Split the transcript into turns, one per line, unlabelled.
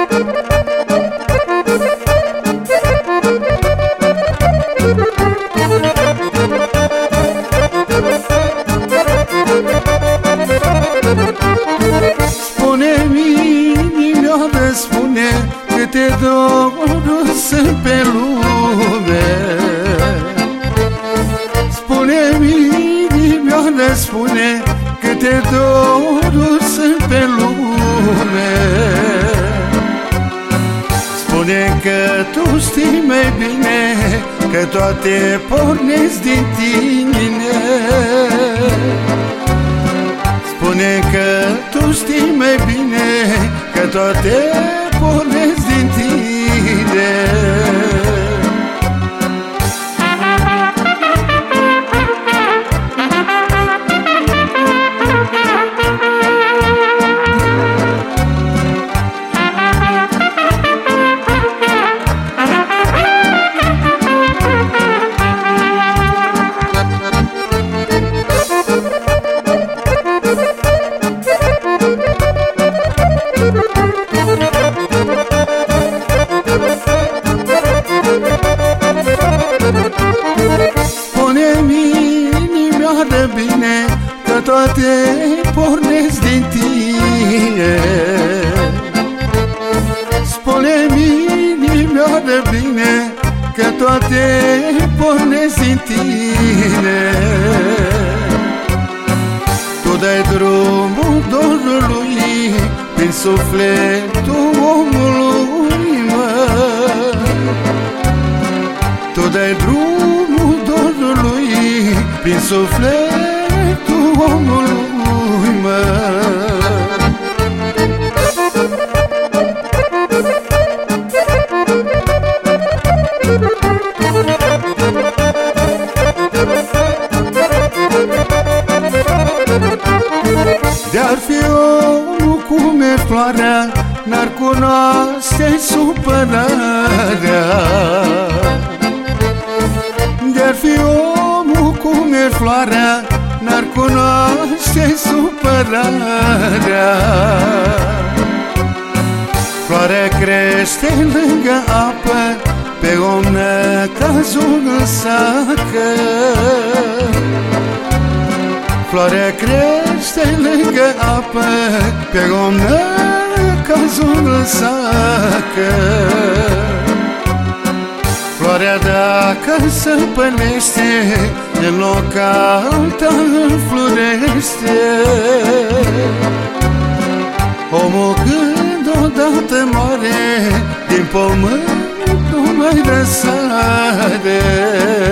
Spune câte doruri sunt pe lume. Spune-mi, inimioară, spune câte doruri sunt pe lume. Spune că tu știi mai bine că toate pornesc din tine. Spune că tu știi mai bine că toate pornesc din tine. Spune-mi, inimioară, bine că toate pornesc din tine. Spune-mi, inimioară, bine că toate pornesc din tine. Tu dai drumul dorului prin sufletul omului, mă. Tu dai drumul dorului prin sufletul omului, mă. De-ar fi omul cum e floarea, n-ar cunoaște supărarea. De-ar fi omul cum e floarea, n-ar cunoaște supărarea. Floarea crește lângă apă, pe om necazul în sacă. Floarea crește lângă apă, pe om necazul în sacă. Floarea dacă se pălește, în loc alta înflorește. Omul când odată moare, din pământ nu mai răsare.